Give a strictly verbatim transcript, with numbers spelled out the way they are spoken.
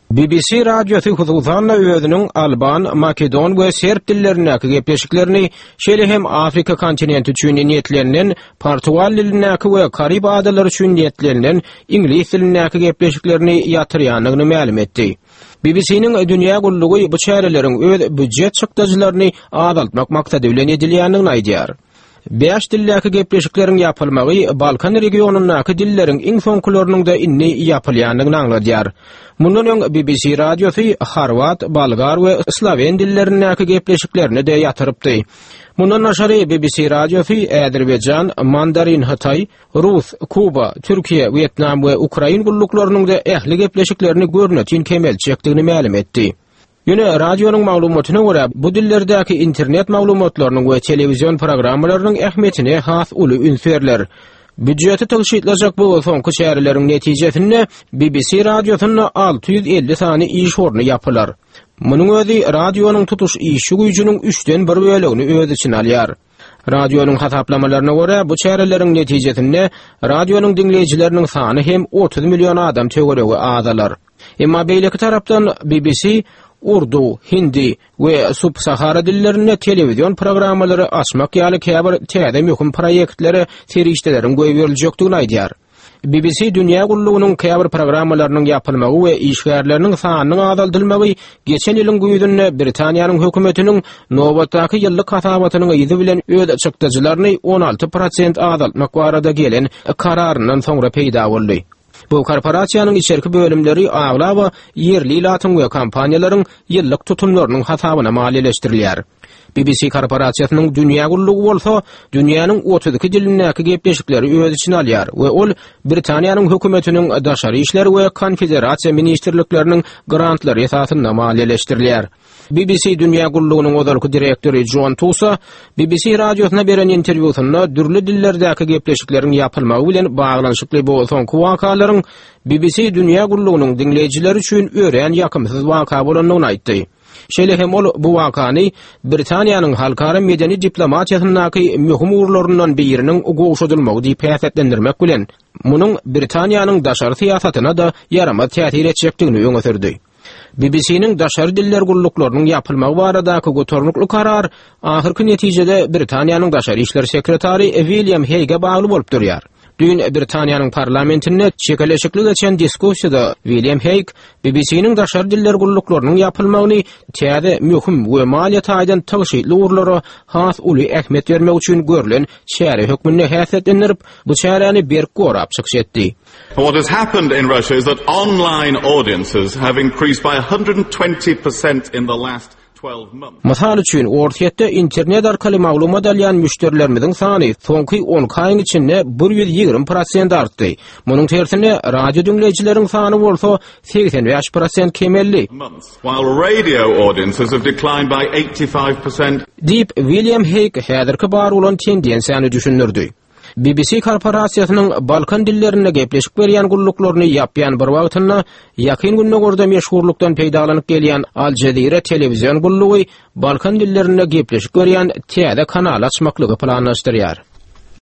B B C radyosu hususan özünün Alban, Makedon we Serb dillerindäki gepleşiklerini şeýle hem Afrika kontinenti üçin niýetlerinden, Portugal dilindäki we Karib adalary üçin niýetlerinden İnglis dilindäki gepleşiklerini ýatyrýanlygyny ma'lum etdi. B B C'niň dünýä gullugy bu çäreleriň öz büdjet çykdyjylaryny azaltmak maksady bilen edilýändigini aýdýar. Beş dildäki gepleşiklerin ýapylmagy Balkan regionundaky dillerin iň soňkulylarynyň da inni ýapylýandygyny aňladýar. Mundan öň B B C radiosu Horvat, Bolgar we Sloven dillerindäki gepleşiklerini de ýatyrypdy. Mundan aşary B B C radiosu Azerbaycan, Mandarin, Hatay, Rus, Kuba, Türkiýe, Vietnam we Ukraina gulluklarynyň da ähli gepleşiklerini görnäçin kemelçekdigini ma'lum etdi. Ýöne radionuň maglumatyna görä bu dillerdäki internet maglumatlarynyň we telewizion programmalarynyň ähmetine has uly ünserler. Büdjeti täşkilatlanjak bu soňky şäherleriň netijesinde B B C radiosyna alty ýüz elli sany iş orny ýapylar. Munyň özi radionuň tutuş işi güýjüniň üçden bir bölegini öz içine alýar. Radionuň hasaplamalarına görä bu şäherleriň netijesinde radionuň dinleýijileriniň sany hem otuz milyon adam töweregi azalar. Emma beýleki tarapdan B B C Urdu, Hindi we Sub-Sahara dillerinde televizion programmalary açmak ýaly käbir täze möhüm proýektleri serişdeleriň goýuberilýekdigini aýdýar. B B C dünýä gullugynyň käbir programmalarynyň ýapylmagy we işgärleriniň sanynyň azaldylmagy geçen ýylyň güýdünde Britaniýanyň hökümetiniň nowatdaky ýyllyk hasabatynyň ýyzy bilen öz çykdyjylaryny on alty prosent azaltmak barada gelen kararyndan soňra peýda boldy. Bu korporasiýanyň içerki bölümleri aglaba yerli latyn we kompaniýalaryň ýyllyk tutumlarynyň hasabyna maliýeleşdirilýär. B B C korporasiýasynyň dünýä gullugy bolsa, dünýäniň otuz iki dilindäki gepleşikleri öz içine alýar we ol Britaniýanyň hökümetiniň daşary işler we konfederasiýa ministrlikleriniň grantlary esasynda maliýeleşdirilýär. B B C dünýä gullugynyň ozalky direktori John Tusa B B C radiosuna beren interwýusynda dürli dillerdäki gepleşiklerin ýapylmagy bilen baglanyşykly bu soňky wakalaryň B B C dünýä gullugynyň dinleýijileri üçin ören ýakymsyz waka bolandygyny aýtdy. Şeýle hem ol bu wakany Britaniýanyň halkara medeni diplomatiýasyndaky möhüm urlaryndan biriniň goşudylmagy diýip häsiýetlendirmek bilen munyň Britaniýanyň daşary siýasatyna da ýarama täsir etjekdigini öňe sürdi. B B C'niň daşary diller gulluklarynyň ýapylmagy baradaky götürnükli karar ahyrky netijede Britaniýanyň daşary işler sekretary William Hague bagly bolup durýar. Dün Britaniýanyň parlamentinde çekeleşikli geçen diskussiýada William Hague B B C'niň daşary diller gulluklarynyň ýapylmagyny täze möhüm we maliýet aýdan täşkil urlary has uly ähmet bermek üçin görülen şäher hökmüne häsiýetlendirip bu şäherni berk gorap çykşetdi. What has happened in Russia is that online audiences have increased by one hundred twenty percent in the last twelve months. Masal üçin ortaýatda internet arkaly maglumat alýan müşterilerimiziň sany soňky on aýyň içinde bir ýüz ýigirme prosent artdy. Munyň tersine radio dinleýijileriň sany bolsa seksen beş prosent kemelli. While radio audiences have declined by eighty-five percent. Deep William Hague häzirki bar bolan tendensiýany düşündirdi. B B C korporasiýasynyň Balkan dillerinde gepleşik berýän gulluklaryny ýapýan bir wagtynda ýakyn günde gorda meşhurlukdan peýdalanyp gelýän Al Jazeera telewizion gullugy Balkan dillerinde gepleşik berýän täze kanal açmaklygy planlaşdyrýar.